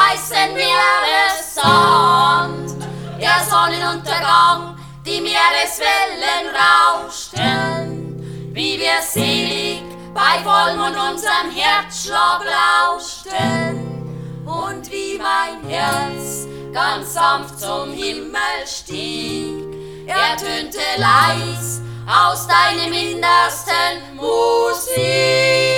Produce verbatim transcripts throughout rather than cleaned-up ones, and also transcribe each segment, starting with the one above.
weißen Meeressand. Der Sonnenuntergang, die Meereswellen rauschten, wie wir selig bei Vollmond unserem Herzschlag lauschten. Und wie mein Herz ganz sanft zum Himmel stieg, ertönte leis aus deinem innersten Musik.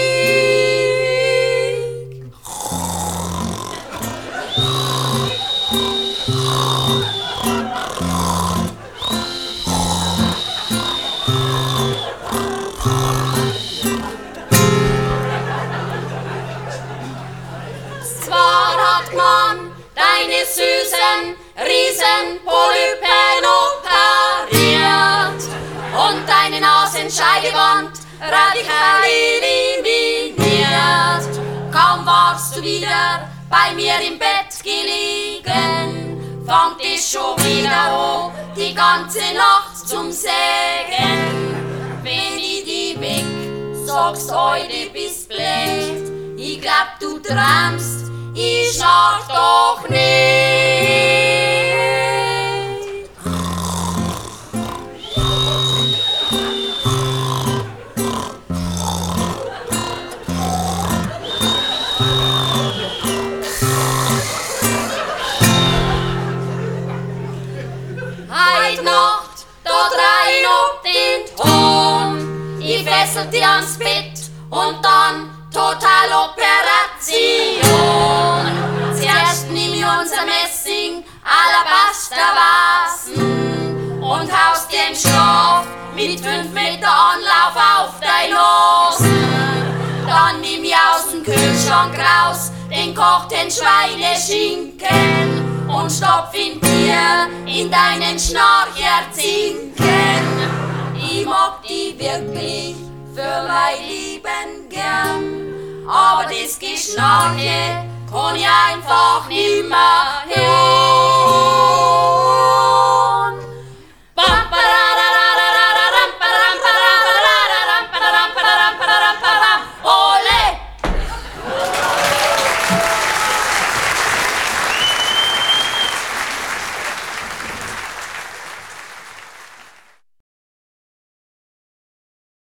Zwar hat man deine süßen Riesenpolypen operiert und deine Nasenscheidewand radikal eliminiert. Kaum warst du wieder bei mir im Bett gelegen, fangt es schon wieder an, die ganze Nacht zum Sägen. Wenn ich die weg, sagst heute bist blöd, ich glaub du träumst, ich schlaf doch nicht. Heut Nacht, dort rein ob den Ton, ich fessel dir ans Bett und dann Total-Operation. Zuerst nimm ich unser Messing Alabastervasen und haust dir im Schlaf mit fünf Meter Anlauf auf dein Nasen. Dann nimm ich aus dem Kühlschrank raus den kochten Schweineschinken und stopf ihn dir in deinen Schnarcherzinken. Ich mag die wirklich für mein Leben gern, aber das Geschnarche kann ich einfach nimmer hören.